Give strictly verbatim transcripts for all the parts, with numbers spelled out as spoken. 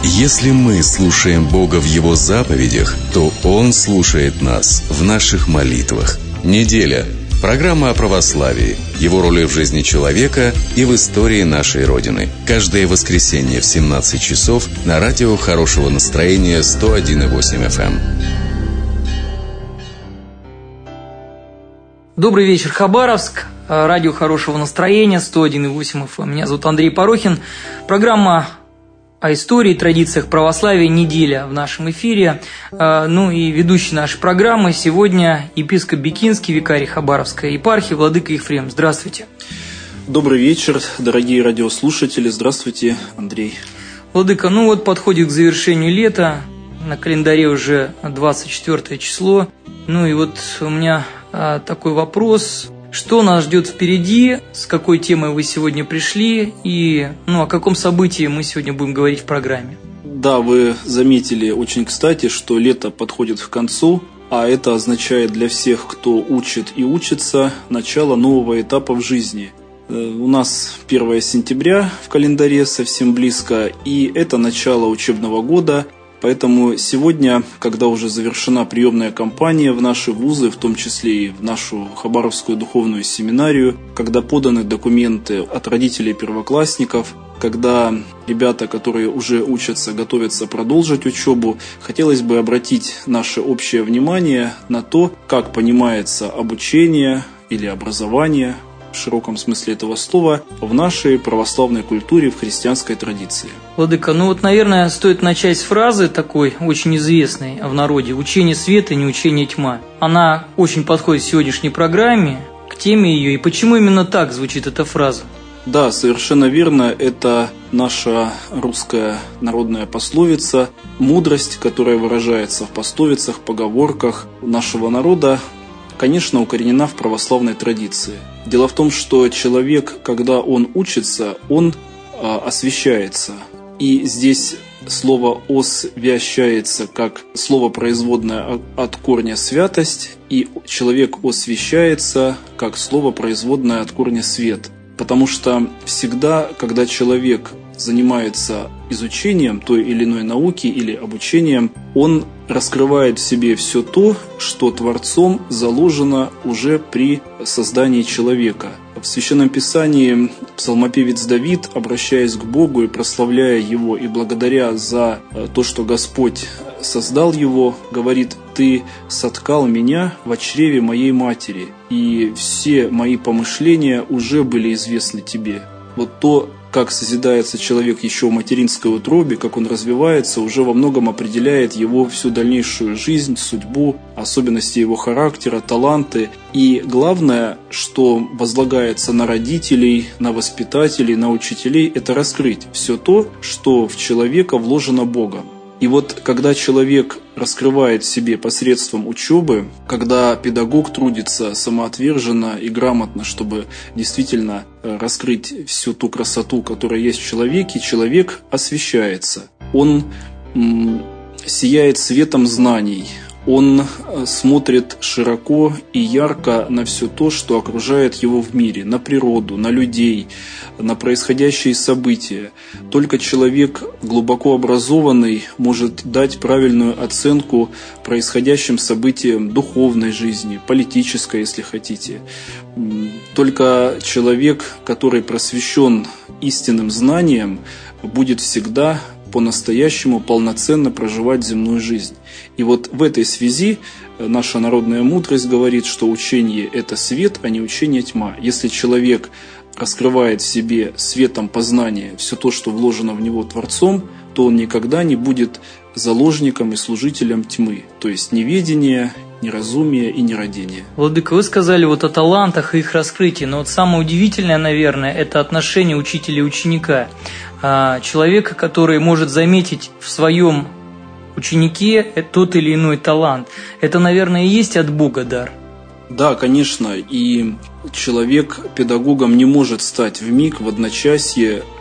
Если мы слушаем Бога в Его заповедях, то Он слушает нас в наших молитвах. Неделя. Программа о православии, его роли в жизни человека и в истории нашей Родины. Каждое воскресенье в семнадцать часов на радио хорошего настроения сто один и восемь эф эм. Добрый вечер, Хабаровск. Радио хорошего настроения сто один и восемь эф эм. Меня зовут Андрей Порохин. Программа о истории и традициях православия «Неделя» в нашем эфире. Ну и ведущий нашей программы сегодня епископ Бикинский, викарий Хабаровской епархии, владыка Ефрем. Здравствуйте. Добрый вечер, дорогие радиослушатели. Здравствуйте, Андрей. Владыка, ну вот подходит к завершению лета. На календаре уже двадцать четвёртое число. Ну и вот у меня а, такой вопрос. Что нас ждет впереди, с какой темой вы сегодня пришли и ну, о каком событии мы сегодня будем говорить в программе? Да, вы заметили очень кстати, что лето подходит к концу, а это означает для всех, кто учит и учится, начало нового этапа в жизни. У нас первое сентября в календаре совсем близко, и это начало учебного года. Поэтому сегодня, когда уже завершена приемная кампания в наши вузы, в том числе и в нашу Хабаровскую духовную семинарию, когда поданы документы от родителей первоклассников, когда ребята, которые уже учатся, готовятся продолжить учебу, хотелось бы обратить наше общее внимание на то, как понимается обучение или образование, в широком смысле этого слова, в нашей православной культуре, в христианской традиции. Владыка, ну вот, наверное, стоит начать с фразы такой, очень известной в народе: «Учение света, не учение тьма». Она очень подходит к сегодняшней программе, к теме ее. И почему именно так звучит эта фраза? Да, совершенно верно. Это наша русская народная пословица, мудрость, которая выражается в пословицах, поговорках нашего народа, конечно, укоренена в православной традиции. Дело в том, что человек, когда он учится, он а, освящается. И здесь слово «освящается» как слово производное от корня «святость», и человек освящается как слово производное от корня «свет». Потому что всегда, когда человек занимается изучением той или иной науки или обучением, он раскрывает в себе все то, что Творцом заложено уже при создании человека. В Священном Писании псалмопевец Давид, обращаясь к Богу и прославляя Его, и благодаря за то, что Господь создал его, говорит: «Ты соткал меня в чреве моей матери, и все мои помышления уже были известны тебе». Вот то, как созидается человек еще в материнской утробе, как он развивается, уже во многом определяет его всю дальнейшую жизнь, судьбу, особенности его характера, таланты. И главное, что возлагается на родителей, на воспитателей, на учителей, это раскрыть все то, что в человека вложено Богом. И вот когда человек раскрывает в себе посредством учебы, когда педагог трудится самоотверженно и грамотно, чтобы действительно раскрыть всю ту красоту, которая есть в человеке, человек освещается. Он м, сияет светом знаний. Он смотрит широко и ярко на все то, что окружает его в мире, на природу, на людей, на происходящие события. Только человек глубоко образованный может дать правильную оценку происходящим событиям духовной жизни, политической, если хотите. Только человек, который просвещен истинным знанием, будет всегда по-настоящему полноценно проживать земную жизнь. И вот в этой связи наша народная мудрость говорит, что учение – это свет, а не учение тьма. Если человек раскрывает в себе светом познания все то, что вложено в него Творцом, то он никогда не будет заложником и служителем тьмы, то есть неведения, неразумия и нерадения. Владыка, вы сказали вот о талантах и их раскрытии, но вот самое удивительное, наверное, это отношение учителя и ученика. Человека, который может заметить в своем ученике тот или иной талант. Это, наверное, и есть от Бога дар. Да, конечно, и человек педагогом не может стать вмиг, в одночасье,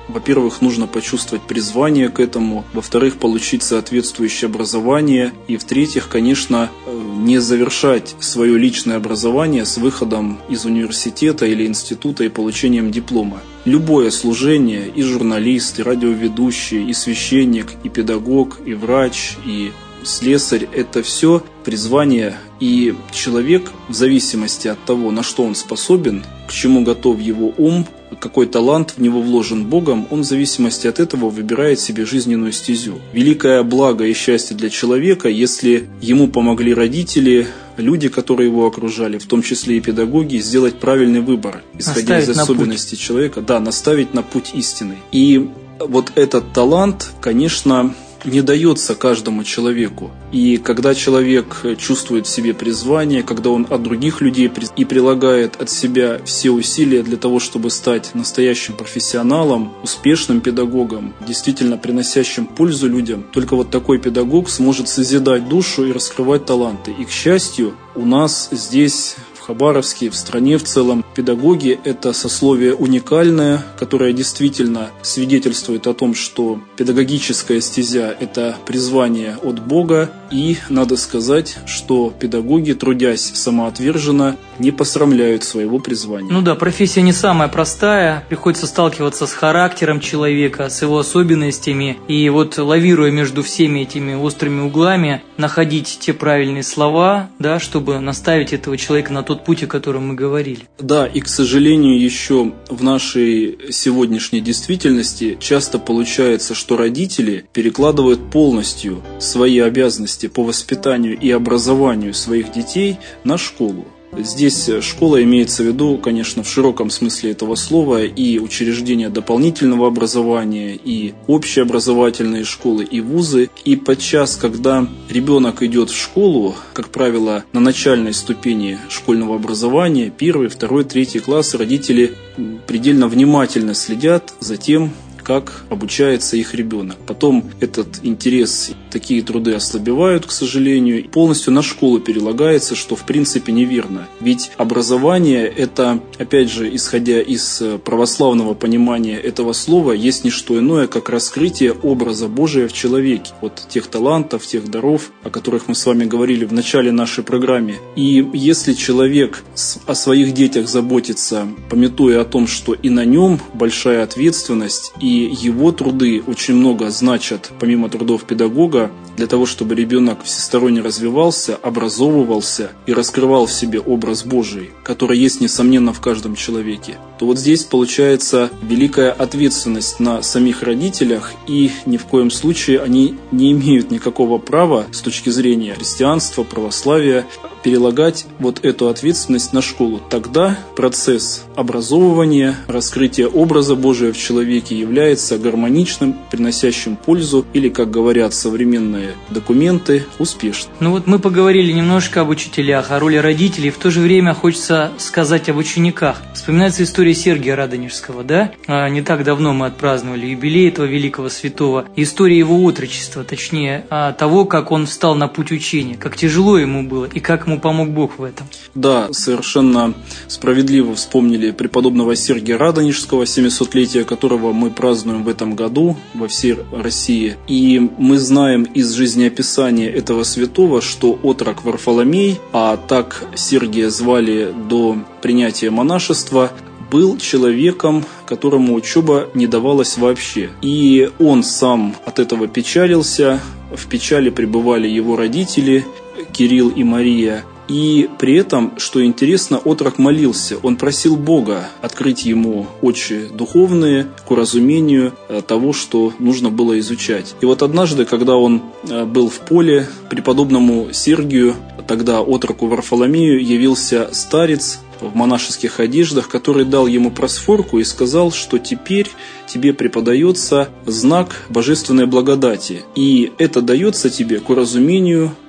Во-первых, нужно почувствовать призвание к этому. Во-вторых, получить соответствующее образование. И в-третьих, конечно, не завершать свое личное образование с выходом из университета или института и получением диплома. Любое служение, и журналист, и радиоведущий, и священник, и педагог, и врач, и слесарь – это все призвание, и человек в зависимости от того, на что он способен, к чему готов его ум, какой талант в него вложен Богом, он в зависимости от этого выбирает себе жизненную стезю. Великое благо и счастье для человека, если ему помогли родители, люди, которые его окружали, в том числе и педагоги, сделать правильный выбор, исходя из особенностей человека, да, наставить на путь истины. И вот этот талант, конечно, не дается каждому человеку. И когда человек чувствует в себе призвание, когда он от других людей и прилагает от себя все усилия для того, чтобы стать настоящим профессионалом, успешным педагогом, действительно приносящим пользу людям, только вот такой педагог сможет созидать душу и раскрывать таланты. И, к счастью, у нас здесь, в Хабаровске, в стране в целом, педагоги – это сословие уникальное, которое действительно свидетельствует о том, что педагогическая стезя – это призвание от Бога, и надо сказать, что педагоги, трудясь самоотверженно, не посрамляют своего призвания. Ну да, профессия не самая простая, приходится сталкиваться с характером человека, с его особенностями, и вот лавируя между всеми этими острыми углами, находить те правильные слова, да, чтобы наставить этого человека на тот путь, о котором мы говорили. Да, и, к сожалению, еще в нашей сегодняшней действительности часто получается, что родители перекладывают полностью свои обязанности по воспитанию и образованию своих детей на школу. Здесь школа имеется в виду, конечно, в широком смысле этого слова, и учреждения дополнительного образования, и общеобразовательные школы, и вузы. И подчас, когда ребенок идет в школу, как правило, на начальной ступени школьного образования, первый, второй, третий класс, родители предельно внимательно следят за тем, как обучается их ребенок. Потом этот интерес, такие труды ослабевают, к сожалению, и полностью на школу перелагается, что в принципе неверно. Ведь образование – это, опять же, исходя из православного понимания этого слова, есть не что иное, как раскрытие образа Божия в человеке. Вот тех талантов, тех даров, о которых мы с вами говорили в начале нашей программы. И если человек о своих детях заботится, памятуя о том, что и на нем большая ответственность, и И его труды очень много значат, помимо трудов педагога, для того, чтобы ребенок всесторонне развивался, образовывался и раскрывал в себе образ Божий, который есть, несомненно, в каждом человеке, то вот здесь получается великая ответственность на самих родителях, и ни в коем случае они не имеют никакого права с точки зрения христианства, православия перелагать вот эту ответственность на школу. Тогда процесс образовывания, раскрытия образа Божия в человеке является гармоничным, приносящим пользу, или, как говорят современные документы, успешным. Ну вот мы поговорили немножко об учителях, о роли родителей, в то же время хочется сказать об учениках. Вспоминается история Сергия Радонежского, да? Не так давно мы отпраздновали юбилей этого великого святого. История его отрочества, точнее, того, как он встал на путь учения, как тяжело ему было и как ему помог Бог в этом. Да, совершенно справедливо вспомнили преподобного Сергия Радонежского, семисотлетие которого мы празднуем в этом году во всей России. И мы знаем из жизнеописания этого святого, что отрок Варфоломей, а так Сергия звали до принятия монашества, был человеком, которому учеба не давалась вообще. И он сам от этого печалился, в печали пребывали его родители, Кирилл и Мария. И при этом, что интересно, отрок молился. Он просил Бога открыть ему очи духовные к уразумению того, что нужно было изучать. И вот однажды, когда он был в поле, преподобному Сергию, тогда отроку Варфоломею, явился старец в монашеских одеждах, который дал ему просфорку и сказал, что теперь тебе преподается знак божественной благодати. И это дается тебе к уразумению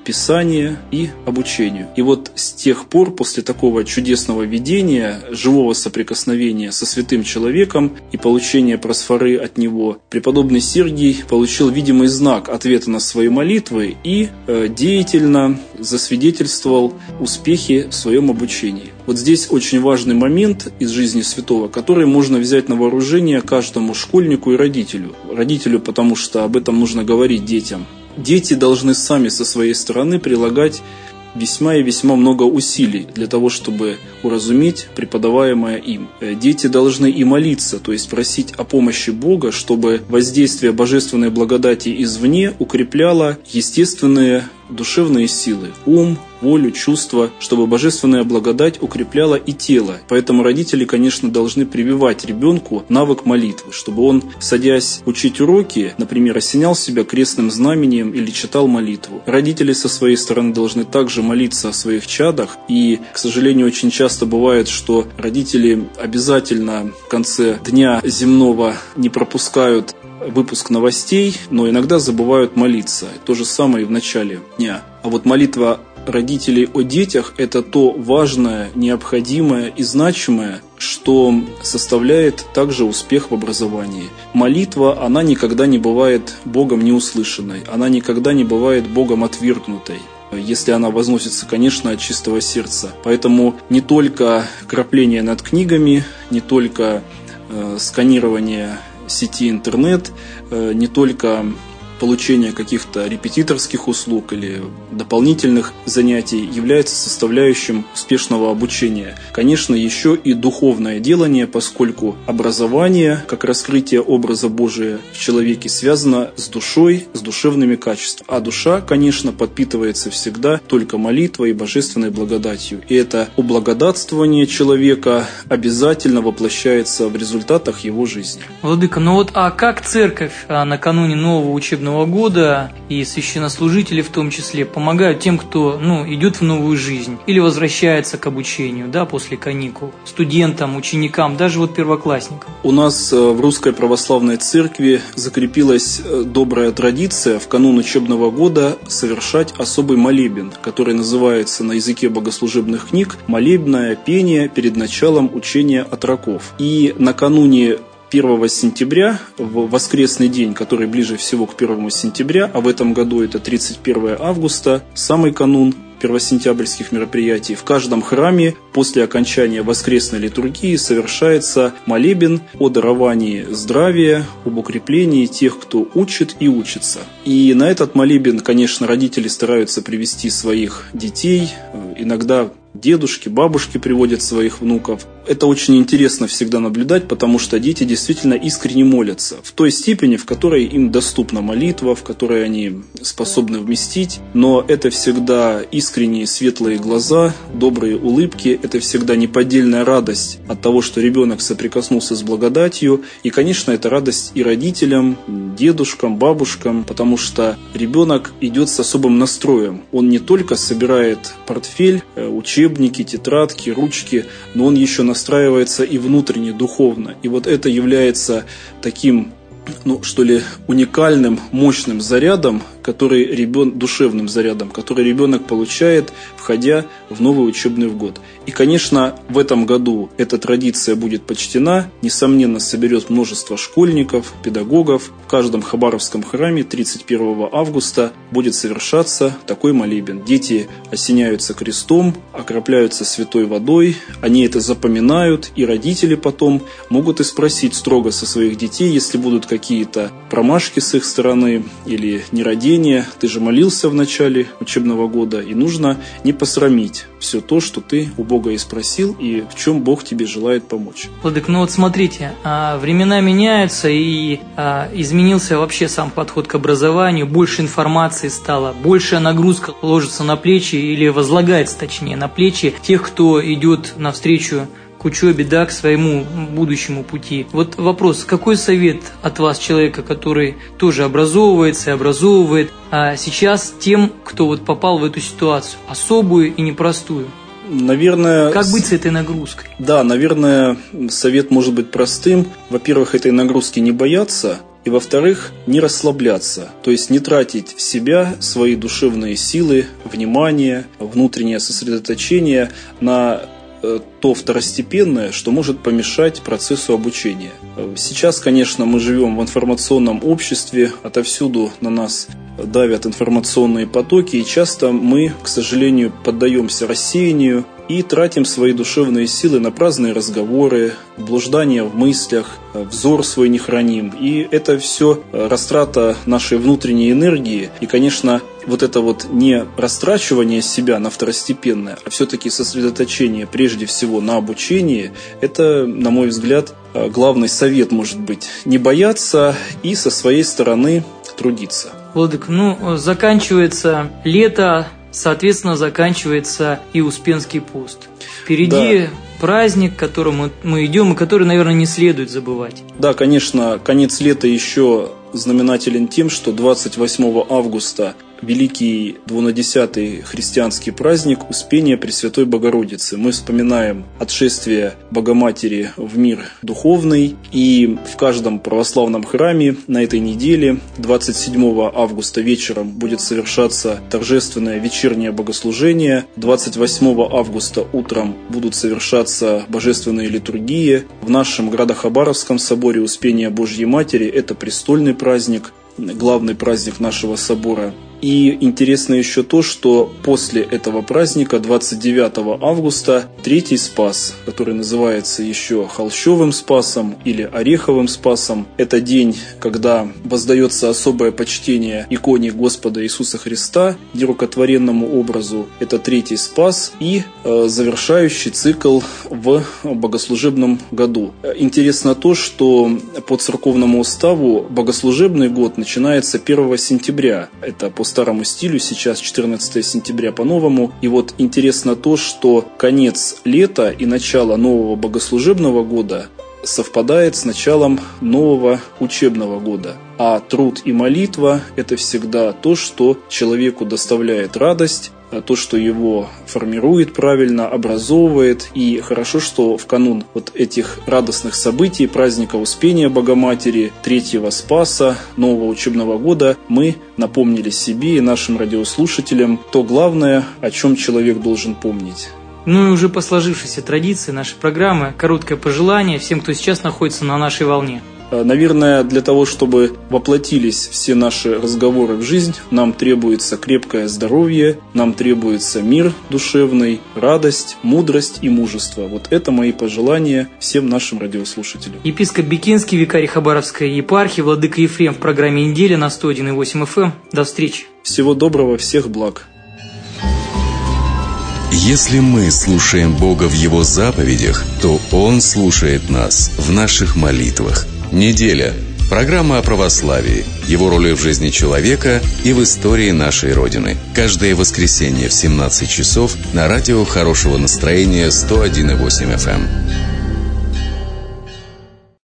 Писанию и обучению. И вот с тех пор, после такого чудесного видения, живого соприкосновения со святым человеком и получения просфоры от него, преподобный Сергий получил видимый знак ответа на свои молитвы и э, деятельно засвидетельствовал успехи в своем обучении. Вот здесь очень важный момент из жизни святого, который можно взять на вооружение каждому школьнику и родителю. Родителю, потому что об этом нужно говорить детям. Дети должны сами со своей стороны прилагать весьма и весьма много усилий для того, чтобы уразуметь преподаваемое им. Дети должны и молиться, то есть просить о помощи Бога, чтобы воздействие божественной благодати извне укрепляло естественные душевные силы, ум, волю, чувства, чтобы божественная благодать укрепляла и тело. Поэтому родители, конечно, должны прививать ребенку навык молитвы, чтобы он, садясь учить уроки, например, осенял себя крестным знамением или читал молитву. Родители со своей стороны должны также молиться о своих чадах, и, к сожалению, очень часто бывает, что родители обязательно в конце дня земного не пропускают выпуск новостей, но иногда забывают молиться. То же самое и в начале дня. А вот молитва родителей о детях – это то важное, необходимое и значимое, что составляет также успех в образовании. Молитва, она никогда не бывает Богом неуслышанной, она никогда не бывает Богом отвергнутой, если она возносится, конечно, от чистого сердца. Поэтому не только крапление над книгами, не только э, сканирование сети интернет, э, не только получение каких-то репетиторских услуг или дополнительных занятий является составляющим успешного обучения. Конечно, еще и духовное делание, поскольку образование, как раскрытие образа Божия в человеке, связано с душой, с душевными качествами. А душа, конечно, подпитывается всегда только молитвой и божественной благодатью. И это облагодатствование человека обязательно воплощается в результатах его жизни. Владыка, ну вот а как церковь а, накануне нового учебного года и священнослужители в том числе помогают тем, кто ну, идет в новую жизнь или возвращается к обучению, да, после каникул, студентам, ученикам, даже вот первоклассникам? У нас в Русской Православной Церкви закрепилась добрая традиция в канун учебного года совершать особый молебен, который называется на языке богослужебных книг «Молебное пение перед началом учения отроков». И накануне первого сентября, в воскресный день, который ближе всего к первому сентября, а в этом году это тридцать первое августа, самый канун первосентябрьских мероприятий, в каждом храме после окончания воскресной литургии совершается молебен о даровании здравия, об укреплении тех, кто учит и учится. И на этот молебен, конечно, родители стараются привести своих детей, иногда дедушки, бабушки приводят своих внуков. Это очень интересно всегда наблюдать, потому что дети действительно искренне молятся в той степени, в которой им доступна молитва, в которой они способны вместить. Но это всегда искренние светлые глаза, добрые улыбки, это всегда неподдельная радость от того, что ребенок соприкоснулся с благодатью. И, конечно, это радость и родителям, дедушкам, бабушкам, потому что ребенок идет с особым настроем. Он не только собирает портфель, учебники, тетрадки, ручки, но он еще настраивается и внутренне, духовно. И вот это является таким, ну, что ли, уникальным, мощным зарядом, который ребен... душевным зарядом, который ребенок получает, входя в новый учебный год. И, конечно, в этом году эта традиция будет почтена, несомненно, соберет множество школьников, педагогов. В каждом хабаровском храме тридцать первого августа будет совершаться такой молебен. Дети осеняются крестом, окропляются святой водой, они это запоминают, и родители потом могут и спросить строго со своих детей, если будут какие-то промашки с их стороны или нерадения. Ты же молился в начале учебного года, и нужно не посрамить все то, что ты у Бога и спросил, и в чем Бог тебе желает помочь. Владык, ну вот смотрите, времена меняются, и изменился вообще сам подход к образованию, больше информации стало, большая нагрузка ложится на плечи, или возлагается, точнее, на плечи тех, кто идет навстречу к учебе, да, к своему будущему пути. Вот вопрос, какой совет от вас, человека, который тоже образовывается и образовывает, а сейчас тем, кто вот попал в эту ситуацию, особую и непростую? Наверное, как быть с этой нагрузкой? Да, наверное, совет может быть простым. Во-первых, этой нагрузки не бояться, И, во-вторых, не расслабляться, то есть не тратить себя, свои душевные силы, внимание, внутреннее сосредоточение на то второстепенное, что может помешать процессу обучения. Сейчас, конечно, мы живем в информационном обществе, отовсюду на нас давят информационные потоки, и часто мы, к сожалению, поддаемся рассеянию и тратим свои душевные силы на праздные разговоры, блуждания в мыслях, взор свой не храним. И это все растрата нашей внутренней энергии. И, конечно, вот это вот не растрачивание себя на второстепенное, а все-таки сосредоточение прежде всего на обучении, это, на мой взгляд, главный совет может быть. Не бояться и со своей стороны трудиться. Владыка, ну, заканчивается лето, соответственно, заканчивается и Успенский пост. Впереди да. праздник, к которому мы идем, и который, наверное, не следует забывать. Да, конечно, конец лета еще знаменателен тем, что двадцать восьмого августа великий двунадесятый христианский праздник Успения Пресвятой Богородицы. Мы вспоминаем отшествие Богоматери в мир духовный, и в каждом православном храме на этой неделе двадцать седьмого августа вечером будет совершаться торжественное вечернее богослужение, двадцать восьмого августа утром будут совершаться божественные литургии. В нашем Градо-Хабаровском соборе Успения Божьей Матери это престольный праздник, главный праздник нашего собора. И интересно еще то, что после этого праздника, двадцать девятого августа, Третий Спас, который называется еще Холщовым Спасом или Ореховым Спасом, это день, когда воздается особое почтение иконе Господа Иисуса Христа, нерукотворенному образу. Это Третий Спас и э, завершающий цикл в богослужебном году. Интересно то, что по церковному уставу богослужебный год начинается первого сентября. Это по старому стилю, сейчас четырнадцатого сентября по-новому. И вот интересно то, что конец лета и начало нового богослужебного года совпадает с началом нового учебного года. А труд и молитва – это всегда то, что человеку доставляет радость, то, что его формирует правильно, образовывает. И хорошо, что в канун вот этих радостных событий, праздника Успения Богоматери, Третьего Спаса, нового учебного года, мы напомнили себе и нашим радиослушателям то главное, о чем человек должен помнить. Ну и уже по сложившейся традиции нашей программы короткое пожелание всем, кто сейчас находится на нашей волне. Наверное, для того, чтобы воплотились все наши разговоры в жизнь, нам требуется крепкое здоровье, нам требуется мир душевный, радость, мудрость и мужество. Вот это мои пожелания всем нашим радиослушателям. Епископ Бикинский, викарий Хабаровской епархии, владыка Ефрем в программе «Неделя» на сто один и восемь эф эм. До встречи. Всего доброго, всех благ. Если мы слушаем Бога в Его заповедях, то Он слушает нас в наших молитвах. Неделя. Программа о православии, его роли в жизни человека и в истории нашей Родины. Каждое воскресенье в семнадцать часов на радио хорошего настроения сто один и восемь эф эм.